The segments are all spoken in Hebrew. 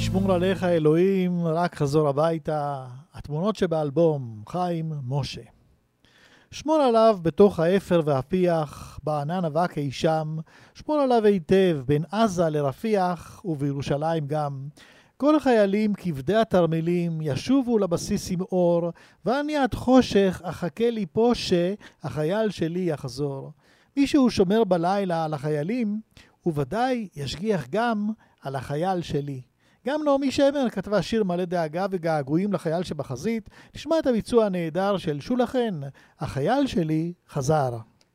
ישמור עליך אלוהים, רק חזור הביתה. התמונות שבאלבום, חיים משה. שמור עליו בתוך האפר והפיח, בענן אבק אי שם. שמור עליו היטב בין עזה לרפיח ובירושלים גם. כל החיילים כבדי התרמילים ישובו לבסיס עם אור, ואני עד חושך אחכה לי פה שהחייל שלי יחזור. מישהו שומר בלילה על החיילים, וודאי ישגיח גם על החייל שלי. גם נעמי שמר כתבה שיר מלא דאגה וגעגועים לחייל שבחזית. נשמע את הביצוע הנהדר של שולה חן, החייל שלי חזר.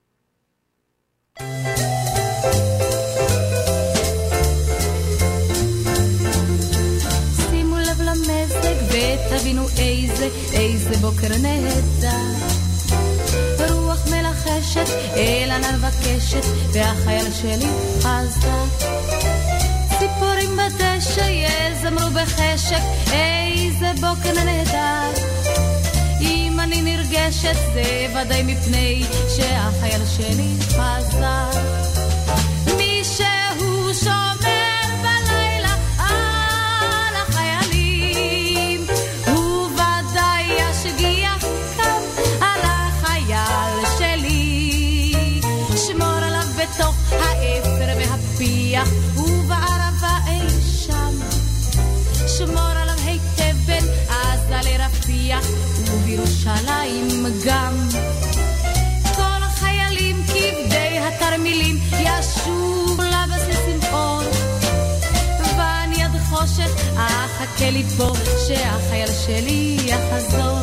שימו לב למזג ותבינו איזה בוקר נהדר. רוח מלחשת אל ענן וקשת והחייל שלי חזר. ציפורים בדשא יזמרו בחשק איזה בוקר נהדר. אם אני נרגשת זה ודאי מפני שהחייל שלי חזר. מישהו שומר בלילה על החיילים, הוא ודאי ישגיח כאן על החייל שלי. שמור עליו בתוך האפר והפיח ובערבה אי שם. שמור עליו היטב בין עזה לרפיח ובירושלים גם. כל החיילים כבדי התרמילים ישוב לבסיס עם אור, ואני עד חושך אחכה לי פה שהחייל שלי יחזור.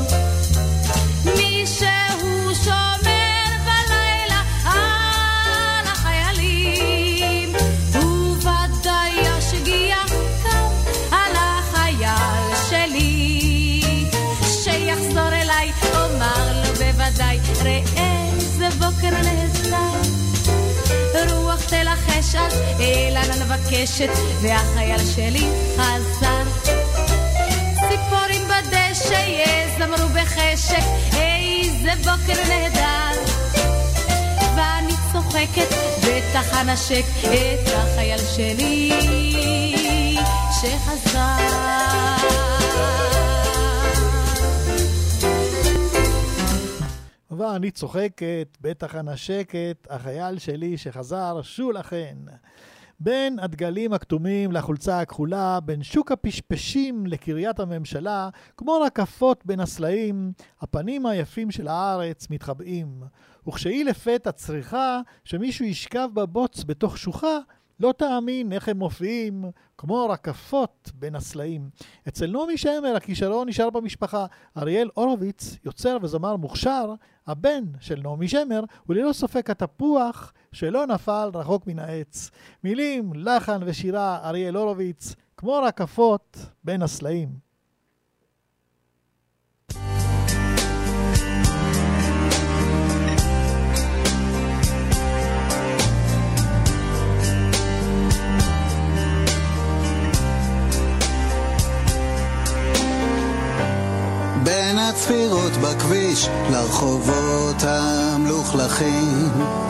מישהו שומר בלילה על החיילים, הוא ודאי ישגיח כאן על החייל שלי. שיחזור אליי אומר לו בוודאי, ראה איזה בוקר נהדר. רוח תלחש אז אל ענן וקשת והחייל שלי חזר. ציפורים בדשא יזמרו בחשק איזה בוקר נהדר. ואני צוחקת בטח אנשק את החייל שלי שחזר. ואני צוחקת, בטח הנשקת, החייל שלי שחזר, שולה חן. בין הדגלים הכתומים לחולצה הכחולה, בין שוק הפשפשים לקריית הממשלה, כמו רקפות בין הסלעים, הפנים היפים של הארץ מתחבאים. וכשהיא לפתע צריכה שמישהו ישכב בבוץ בתוך שוחה, לא תאמין איך הם מופיעים כמו רקפות בין הסלעים. אצל נעמי שמר הכישרון נשאר במשפחה. אריאל הורוביץ, יוצר וזמר מוכשר, הבן של נעמי שמר, וללא ספק התפוח שלא נפל רחוק מן העץ. מילים, לחן ושירה, אריאל הורוביץ, כמו רקפות בין הסלעים. בין הצפירות בכביש לרחובות המלוכלכים,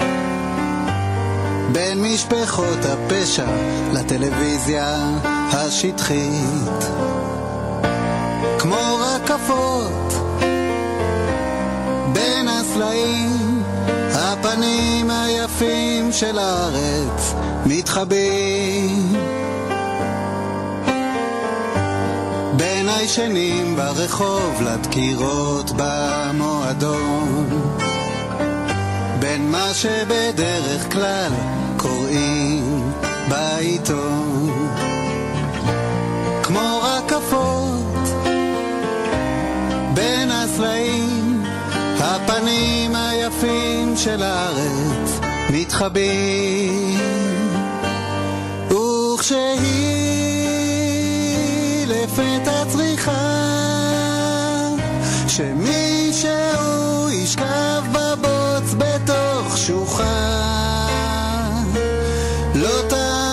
בין משפחות הפשע לטלוויזיה השטחית, כמו רקפות בין הסלעים, הפנים היפים של הארץ מתחבאים. בין הישנים ברחוב לדקירות במועדון, בין מה שבדרך כלל קוראים בעיתון, כמו רקפות בין הסלעים, הפנים היפים של הארץ מתחבאים. וכשהיא לפתע צריכה שמישהו ישכב בבוץ בתוך שוחה, לא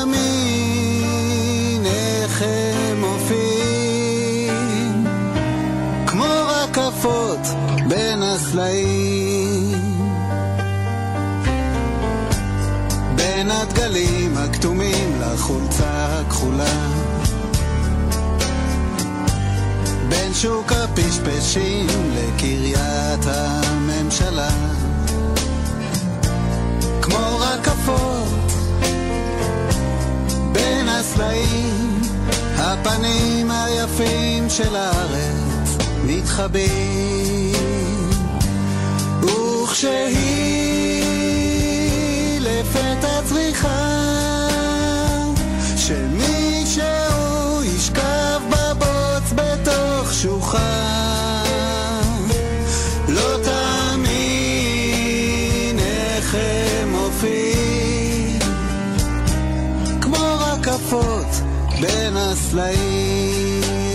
תאמין איך הם מופיעים כמו רקפות בין הסלעים. בין הדגלים הכתומים לחולצה הכחולה, בין שוק הפשפשים לקריית הממשלה, כמו רקפות בין הסלעים, הפנים היפים של הארץ מתחבאים, וכשהיא לפתע צריכה שמישהו ישכב בבוץ בתוך שוחה, לא תאמין איך הם מופיעים, כמו רקפות בין הסלעים.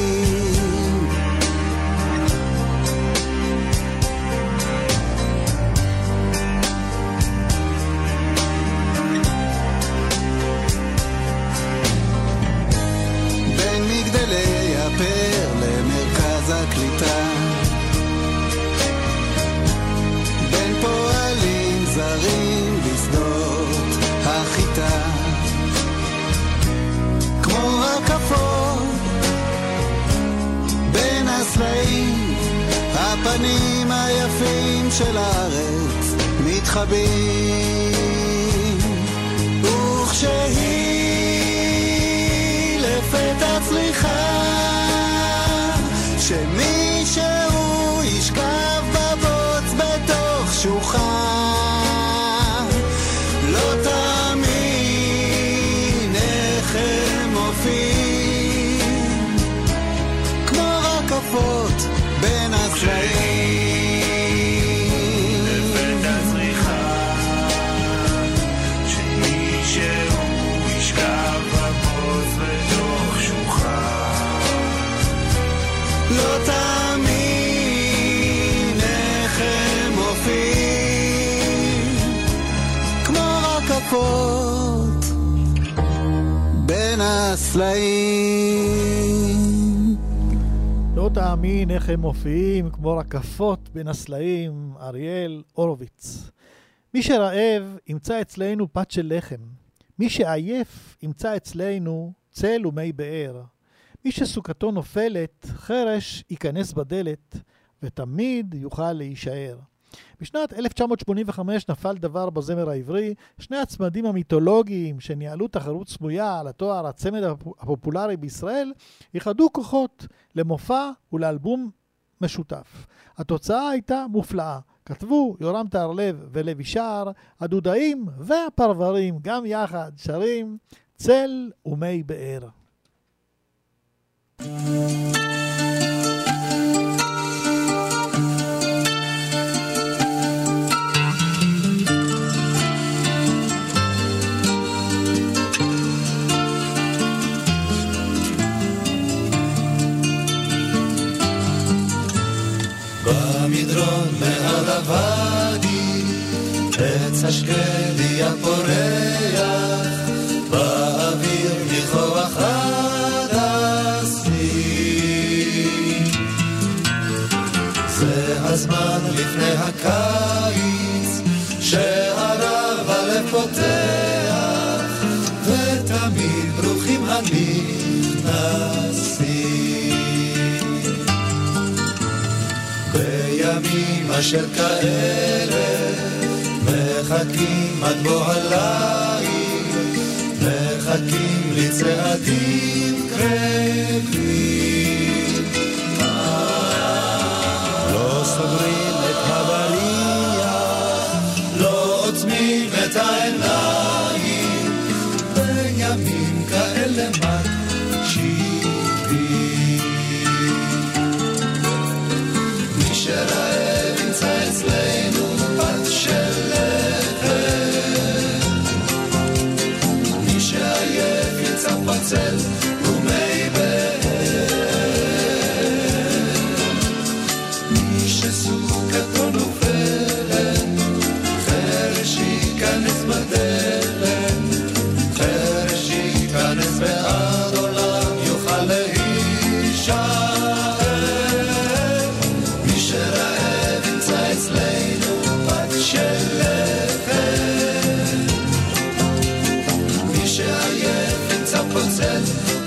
בין מגדלי הפר למרכז הקליטה, בין פועלים זרים בשדות החיטה, כמו רקפות בין הסלעים, הפנים היפים של הארץ מתחבאים, וכשהיא לפתע צריכה שמישהו ישכב בבוץ בתוך שוחה, לא תאמין איך הם מופיעים, כמו רקפות בין הסלעים. לפתע צריכה שמישהו ישכב בבוץ בתוך שוחה, לא תאמין איך הם מופיעים, כמו רקפות בין הסלעים. לא תאמין איך הם מופיעים כמו רקפות בין הסלעים. אריאל הורוביץ. מי שרעב ימצא אצלנו פת של לחם, מי שעייף ימצא אצלנו צל ומי באר, מי שסוכתו נופלת חרש ייכנס בדלת ותמיד יוכל להישאר. בשנת 1985 נפל דבר בזמר העברי, שני הצמדים המיתולוגיים שניהלו תחרות סמויה על התואר הצמד הפופולרי בישראל יחדו כוחות למופע ולאלבום משותף. התוצאה הייתה מופלאה. כתבו יורם תהרלב ולוי שער, הדודאים והפרברים גם יחד שרים צל ומי באר. במדרון מעל הוואדי עץ השקדי הפורח, באוויר ניחוח עד הסיר. זה הזמן לפני הקיץ שהרב הלב פותח, ותמיד ברוכים הנכנסים. בימים אשר כאלה מחכים עד בוא הליל, מחכים לצעדים קרבים. לא סוגרים את הבריח, לא עוצמים את העיניים, בימים כאלה מקשיבים. מי שרעב ימצא אצלנו פת של לחם, מי שעייף ימצא פצל ומי באר, מי שסוכתו נופלת חרש ייכנס בדלת, חרש ייכנס ועד עולם יוכל להישאר. מי שרעב ימצא אצלנו פת של לחם, מי שעייף ימצא פצל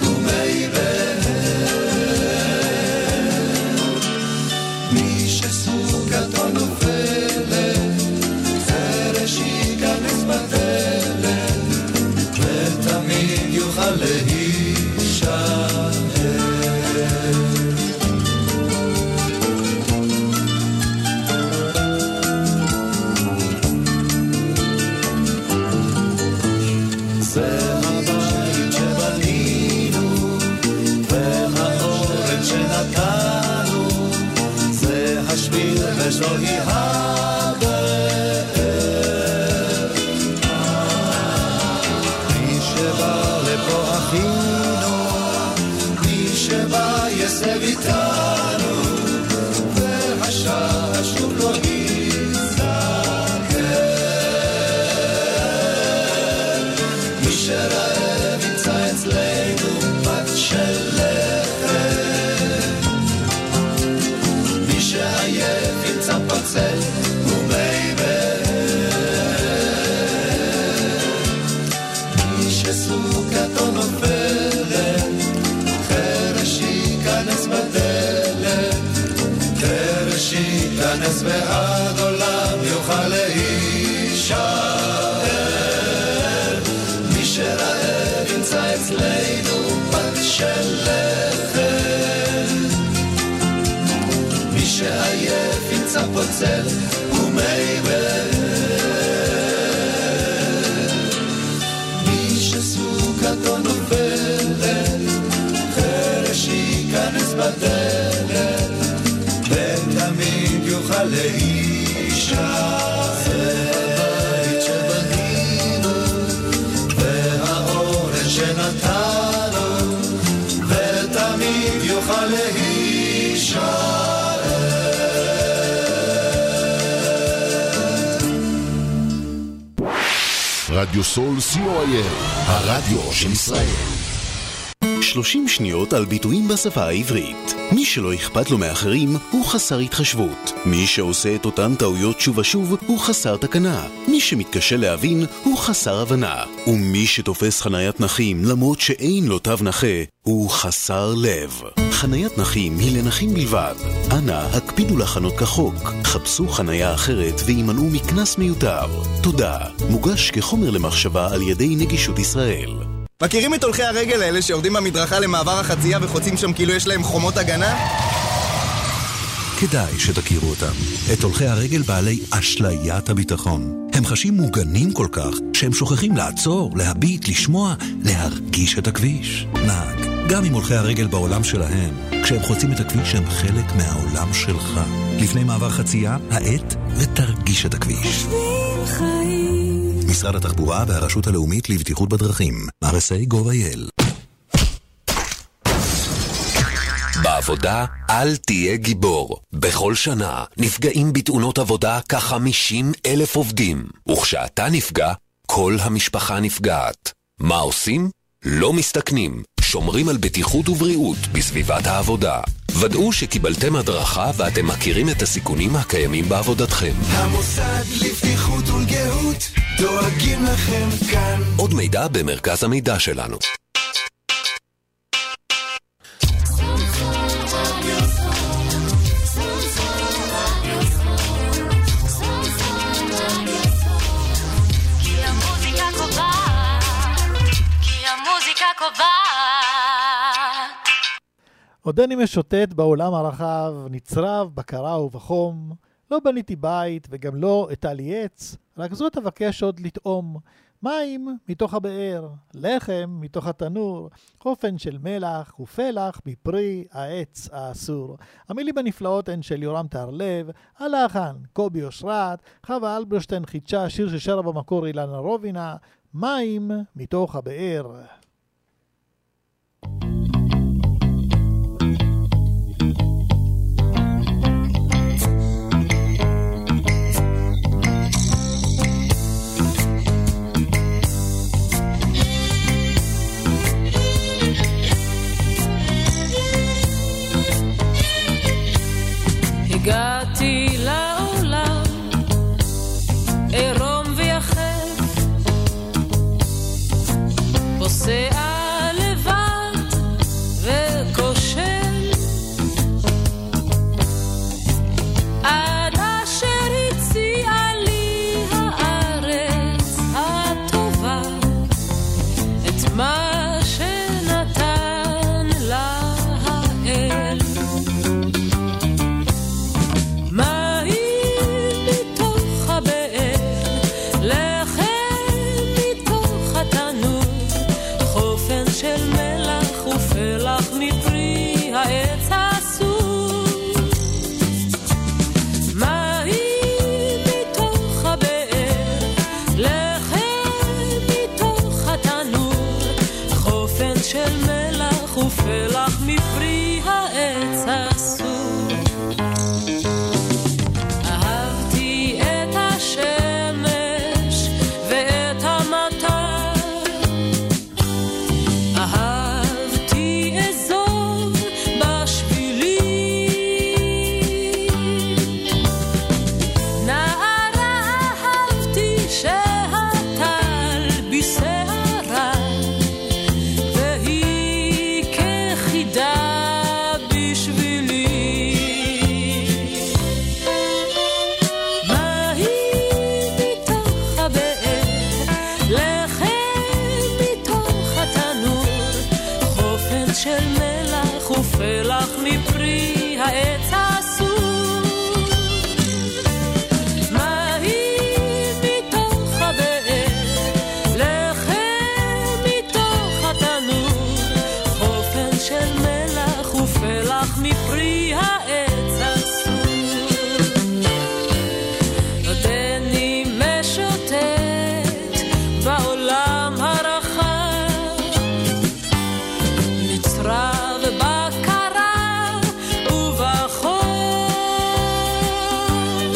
לא היא הבאר. מי שבא לפה אחינו, מי שבא יסב איתנו, והשעה שוב לא יזכר. מי שרעב ימצא אצלנו פת של לחם, מי שעייף ימצא פצל ומי מי שסוכתו נופלת, חרש ייכנס בדלת, חרש ייכנס ועד עולם יוכל להישאר. מי שרעב ימצא אצלנו פת של לחם, מי שעייף ימצא פוצל ומי מי שסוכתו נופלת, חרש ייכנס בדלת, ותמיד יוכל להישאר. הבית שבנינו והאורן שנתנו, ותמיד יוכל להישאר. רדיו סול co.il, הרדיו של ישראל. 30 שניות על ביטויים בשפה העברית. מי שלא אכפת לו מאחרים הוא חסר התחשבות. מי שעושה את אותן טעויות שוב ושוב הוא חסר תקנה. מי שמתקשה להבין הוא חסר הבנה. ומי שתופס חניית נכים למרות שאין לו תו נכה הוא חסר לב. חניית נכים היא לנכים בלבד. אנא, הקפידו לחנות כחוק. חפשו חניה אחרת וימנעו מכנס מיותר. תודה. מוגש כחומר למחשבה על ידי נגישות ישראל. מכירים את הולכי הרגל האלה שיורדים במדרכה למעבר החצייה וחוצים שם כאילו יש להם חומות הגנה? כדאי שתכירו אותם. את הולכי הרגל בעלי אשליית הביטחון. הם חשים מוגנים כל כך שהם שוכחים לעצור, להביט, לשמוע, להרגיש את הכביש. נהג, גם אם הולכי הרגל בעולם שלהם, כשהם חוצים את הכביש הם חלק מהעולם שלך. לפני מעבר חצייה, העט ותרגיש את הכביש. משרד התחבורה והרשות הלאומית לבטיחות בדרכים. RSA.gov.il. בעבודה אל תהיה גיבור. בכל שנה נפגעים בתאונות עבודה כ-50,000 עובדים. וכשאתה נפגע, כל המשפחה נפגעת. מה עושים? לא מסתכנים. שומרים על בטיחות ובריאות בסביבת העבודה. ודאו שקיבלתם הדרכה ואתם מכירים את הסיכונים הקיימים בעבודתכם. המוסד לבטיחות ולגהות דואגים לכם כאן. עוד מידע במרכז המידע שלנו. עודני משוטט בעולם הרחב, נצרב בקרה ובחום, לא בניתי בית וגם לא אטלי עץ, רק זאת אבקש עוד לטעום. מים מתוך הבאר, לחם מתוך התנור, חופן של מלח ופלח מפרי העץ האסור. המילים הנפלאות הן של יורם תהרלב, הלחן קובי אושרת, חווה אלברשטיין חידשה שיר ששרה במקור אילנה רובינה, מים מתוך הבאר. הגעתי לעולם עירום ויחף, פוסע לבד וכושל, עד אשר הציעה לי הארץ הטובה את מה שנתן לה האל. מפרי העץ אסור, מים של מלח ופלח מפרי העץ הסור. אהבתי את השמש ואת המטר, אהבתי אזור בשבילים, נערה אהבתי שהטל בשערה והיא כחידה בשבילי. מה היא מתוך הבאר, לחם מתוך התנור, חופן של מלח ופלח מפרי העץ הסור. מה היא מתוך הבאר, לחם מתוך התנור, חופן של מלח ופלח מפרי העץ הסור. עודני משוטט בעולם הרחב, נצרב בקרה ובחור.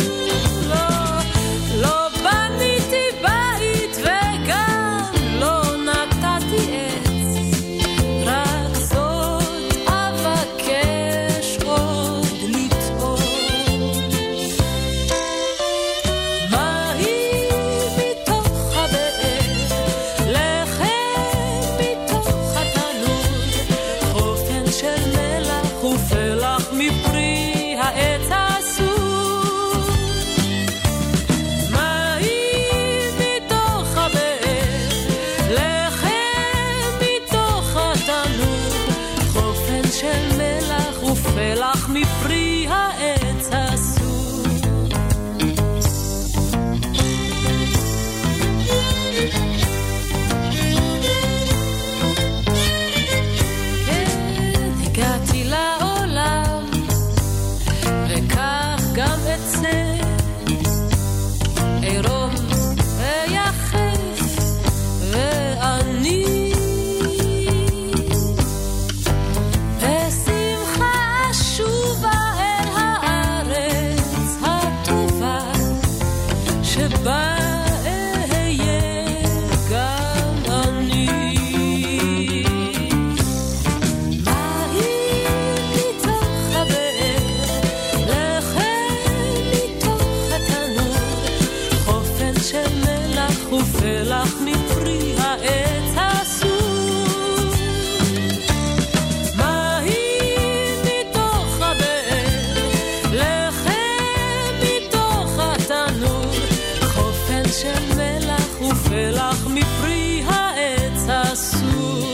לא בניתי בית וגם לא נטעתי עץ, רק זאת אבקש עוד לטעום. מה היא מתוך הבאר, לחם מתוך התנור, חופן של מלח ופלח מפרי העץ הסור. מה היא מתוך הבאר, לחם מתוך התנור, חופן של מלח ופלח מפרי העץ הסור. כן, הגעתי לעולם וכך גם אצא, עירום ויחף ואני בשמחה שובה אל הארץ הטובה שבה אהיה גם אני. מה היא מתוך הבאר, לחם מתוך התנור, חופן של מלח ופלח מפרי העץ הסור. מה היא מתוך הבאר, לחם מתוך התנור, חופן של מלח ופלח מפרי העץ הסור.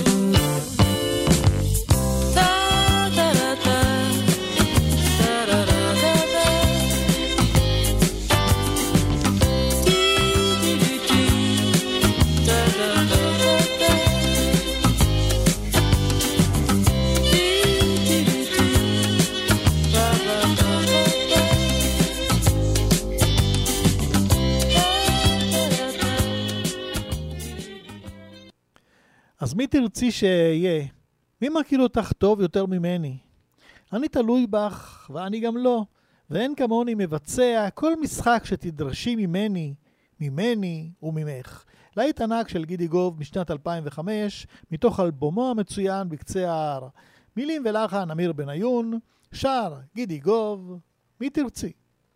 אז מי תרצי שאהיה? מי מכיר אותך טוב יותר ממני? אני תלוי בך, ואני גם לא, ואין כמוני מבצע כל משחק שתדרשי ממני וממך. להיט ענק של גידי גוב משנת 2005, מתוך אלבומו המצוין בקצה ההר. מילים ולחן אמיר בניון, שר גידי גוב, מי תרצי?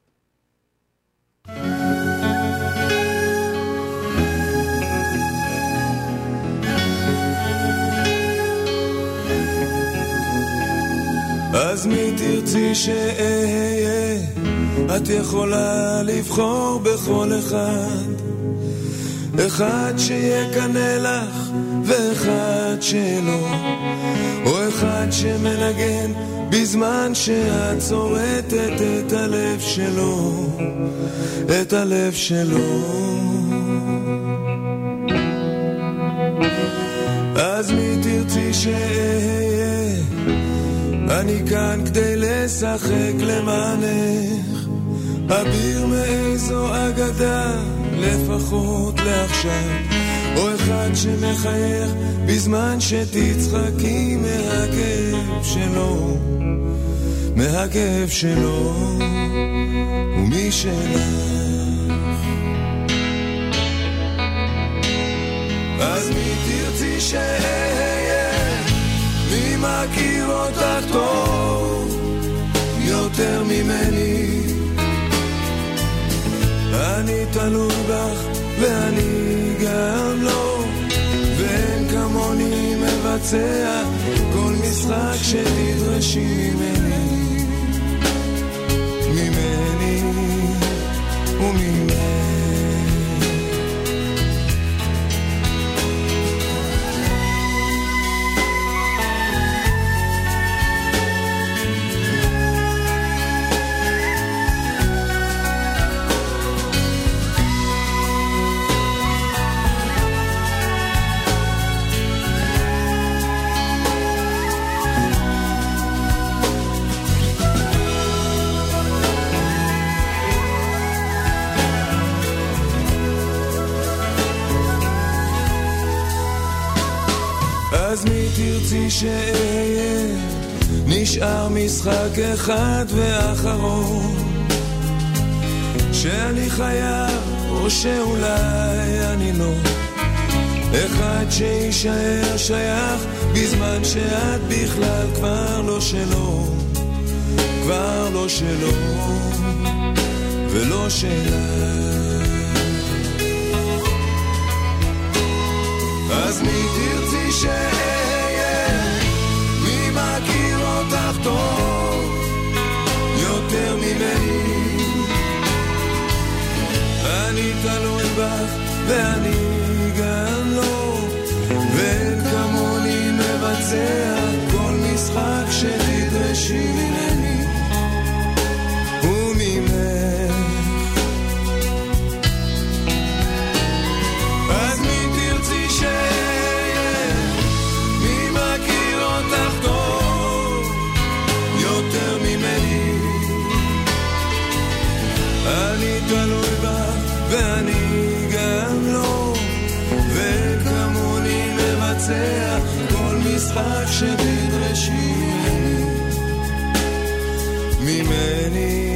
אז מי תרצי שאהיה? את יכולה לבחור בכל אחד, אחד שיקנה לך ואחד שלא, או אחד שמנגן בזמן שאת צורטת את הלב שלו, את הלב שלו. אז מי תרצי שאהיה? אני כאן כדי לשחק למענך, אביר מאיזו אגדה, לפחות לעכשיו, או אחד שמחייך בזמן שתצחקי מהכאב שלו, מהכאב שלו ומי שלך. אז מי תרצי שאהיה, מי מכיר אותך טוב יותר ממני, אני תלוי בך ואני גם לא, ואין כמוני מבצע כל משחק שתדרשי ממני, ממני וממני. אז מי תרצי שאהיה, נשאר משחק אחד ואחרון, שאני חייב או שאולי אני לא, אחד שישאר שייך בזמן שאת בכלל כבר לא שלו, כבר לא שלו ולא שלה. אז מי תרצי שאהיה, מי מכיר אותך טוב יותר ממני, אני תלוי בך ואני גם לא, ואין כמוני מבצע כל משחק שתדרשי ממני וממך. אז מי תרצי שאהיה, מי מכיר אותך טוב יותר ממני, אני תלוי בך ואני גם לא, וכמוני מבצע כל משחק שתדרשי ממני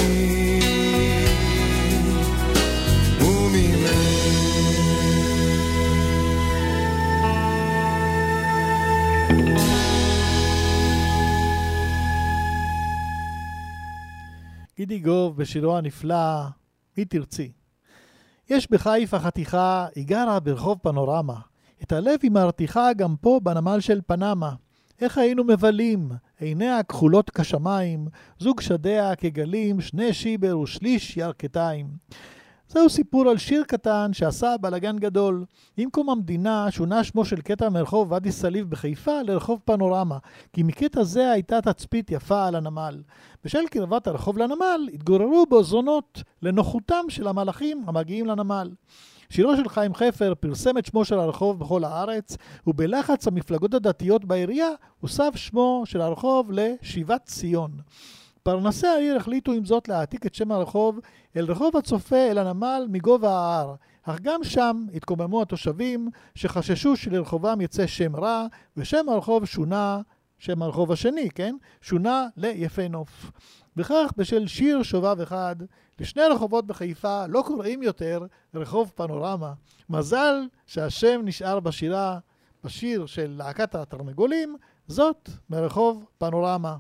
גידי גוב בשירו הנפלא מי תרצי. יש בחיפה חתיכה, היא גרה ברחוב פנורמה. את הלב היא מרתיחה גם פה בנמל של פנמה. איך היינו מבלים, עיניה כחולות כשמיים, זוג שדיה כגלים, 2 שיבר ושליש ירכתיים. זהו סיפור על שיר קטן שעשה בלגן גדול. עם קום המדינה שונה שמו של קטע מרחוב ואדי סליב בחיפה לרחוב פנורמה, כי מקטע זה הייתה תצפית יפה על הנמל. בשל קרבת הרחוב לנמל התגוררו בו זונות לנוחותם של המלאכים המגיעים לנמל. שירו של חיים חפר פרסם את שמו של הרחוב בכל הארץ, ובלחץ המפלגות הדתיות בעירייה הוסף שמו של הרחוב לשיבת ציון. פרנסי העיר החליטו עם זאת להעתיק את שם הרחוב אל רחוב הצופה אל הנמל מגובה ההר, אך גם שם התקוממו התושבים שחששו שלרחובם יצא שם רע, ושם הרחוב שונה, שם הרחוב השני, כן? שונה ליפה נוף. וכך בשל שיר שובב אחד, לשני רחובות בחיפה לא קוראים יותר רחוב פנורמה. מזל שהשם נשאר בשיר של להקת התרנגולים, זאת מרחוב פנורמה.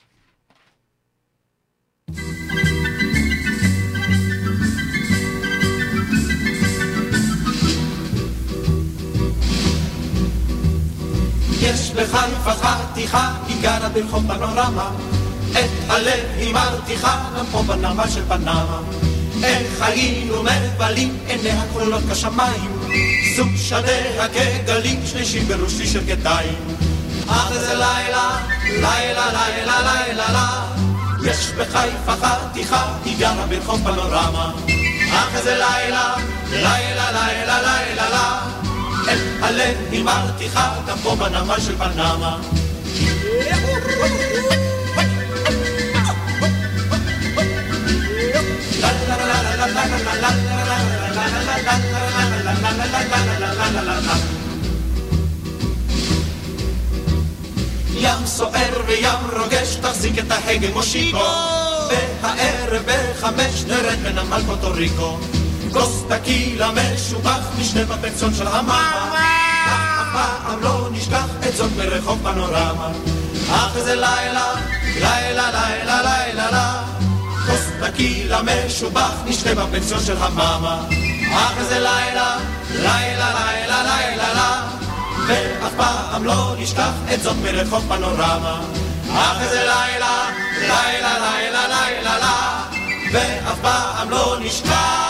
יש בחיפה חתיכה, היא גרה ברחוב פנורמה, את הלב היא מרתיחה, גם פה בנמל של פנמה. איך היינו מבלים, עיניה כחולות כשמיים, זוג שדיה כגלים, 2 שיבר ושליש ירכתיים. אך איזה לילה, לילה, לילה, לילה, לילה, יש בחיפה חתיכה, היא גרה ברחוב פנורמה. אך איזה לילה, לילה, לילה, לילה, לילה, את הלב היא מרתיחה, גם פה בנמל של פנמה. la la la la la la la la la la la la la la la la la la לה לה. ים סוער וים רוגש, תחזיק את ההגה מושיקו. והערב ב5 נרד בנמל פורטו ריקו. כוס טקילה משובח משנה בפנסיון של המאמה. אף פעם לא נשכח את זאת ברחוב פנורמה. אך איזה לילה, לילה, לילה, לילה, לילה. כוס טקילה משובח נשנה בפנסיון של המאמה. אך איזה לילה, לילה, לילה, לילה, לילה. ואף פעם לא נשכח את זאת מרחוב פנורמה. אך איזה לילה, לילה, לילה, לילה, לילה. ואף פעם לא נשכח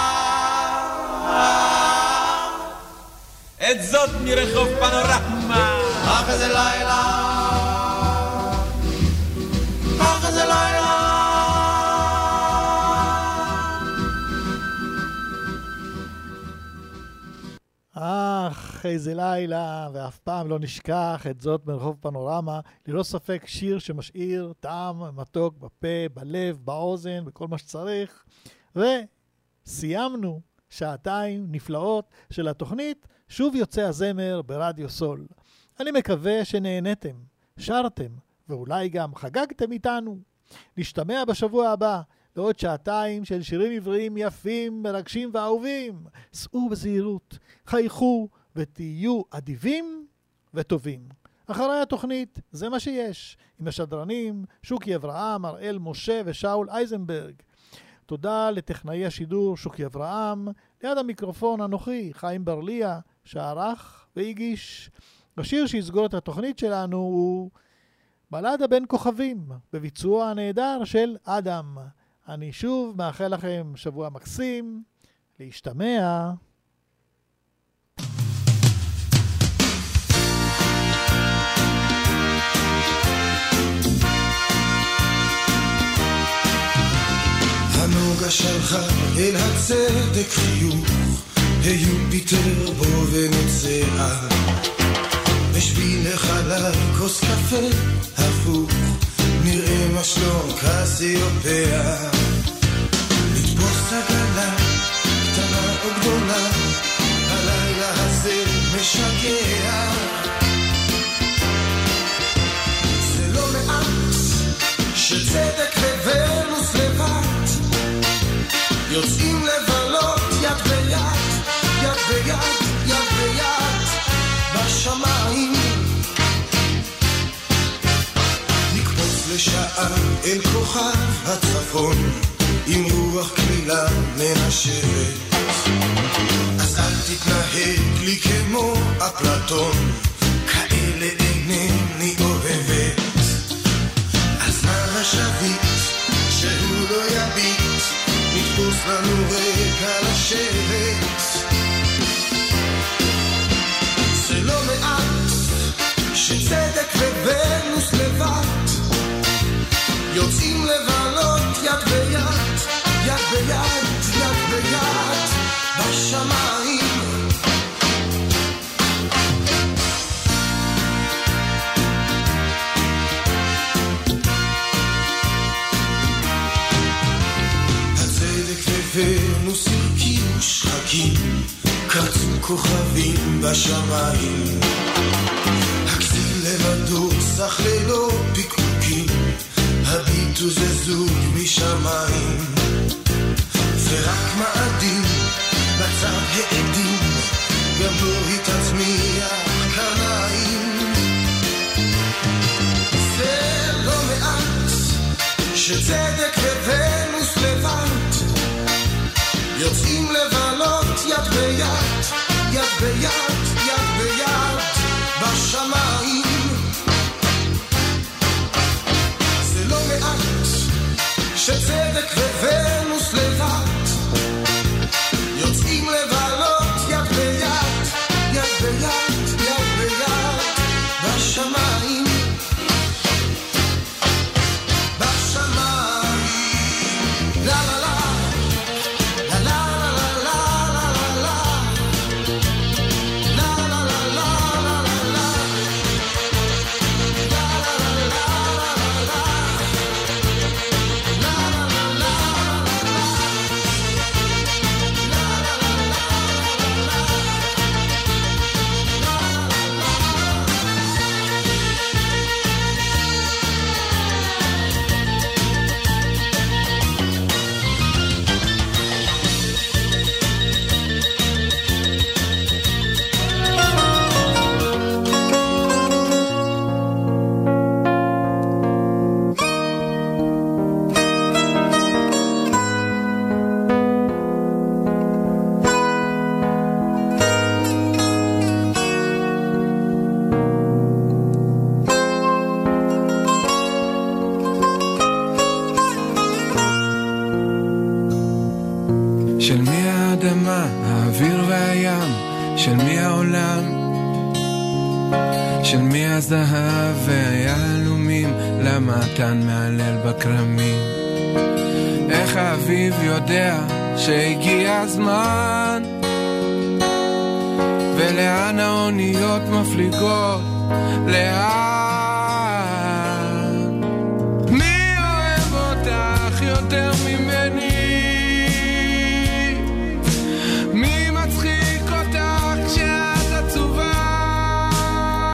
את זאת מרחוב פנורמה. אך איזה לילה, אך איזה לילה. אך איזה לילה, ואף פעם לא נשכח את זאת מרחוב פנורמה. ללא ספק שיר שמשאיר טעם מתוק בפה, בלב, באוזן, בכל מה שצריך. וסיימנו שעתיים נפלאות של התוכנית. שוב יוצא הזמר ברדיו סול. אני מקווה שנהנתם, שרתם, ואולי גם חגגתם איתנו. נשתמע בשבוע הבא לעוד שעתיים של שירים עבריים יפים, מרגשים ואהובים. סעו בזהירות, חייכו ותהיו אדיבים וטובים. אחרי התוכנית, זה מה שיש, עם השדרנים שוקי אברהם, אראל משה ושאול אייזנברג. תודה לטכנאי השידור שוקי אברהם, ליד המיקרופון אנוכי חיים ברליה, שערך והגיש. השיר שיסגור את התוכנית שלנו הוא בלדה בין כוכבים, בביצוע הנהדר של אדם. אני שוב מאחל לכם שבוע מקסים, להשתמע. הנוגה שלחה אל הצדק חיוך, היופיטר בו ונוצאה, בשביל לחלל כוס קפה הפוך, נראה מה שלום קסיופיה. נתפוס עגלה קטנה או גדולה, הלילה הזה משגע. זה לא מעט שצדק וונוס לבד יוצאים לבלות יד ביד, יד ביד, יד ביד בשמיים. נקפוץ לשעה אל כוכב הצפון עם רוח כלילה מנשבת, אז אל תתנהג לי כמו אפלטון, כאלה אינני אוהבת. אז מה השביט שהוא לא יביט, נתפוס לנו רגע לשבת. זה לא מעט שצדק וונוס לבד יוצאים לבלות יד ביד, יד ביד, יד ביד בשמיים. ונוס הרקיעו שחקים, קרצו כוכבים בשמיים. הכסיל לבדו סך ללא פיקוקים, הביטו זה זוג משמיים. ורק מאדים בצד העדים, גם לא התעצמיע קנאים. זה לא מעט שצדק וונוס לבד יוצאים לבלות יד ביד, יד ביד, יד ביד בשמיים. זה לא מעט שצדק וונוס לבד יוצאים לבלות יד ביד, יד ביד, יד ביד בשמיים. בשמיים, לה לה לה, לה לה לה לה של מי הזהב והיהלומים, למה התן מעלל בקרמים. איך האביב יודע שהגיע הזמן, ולאן האוניות מפליגות, לאן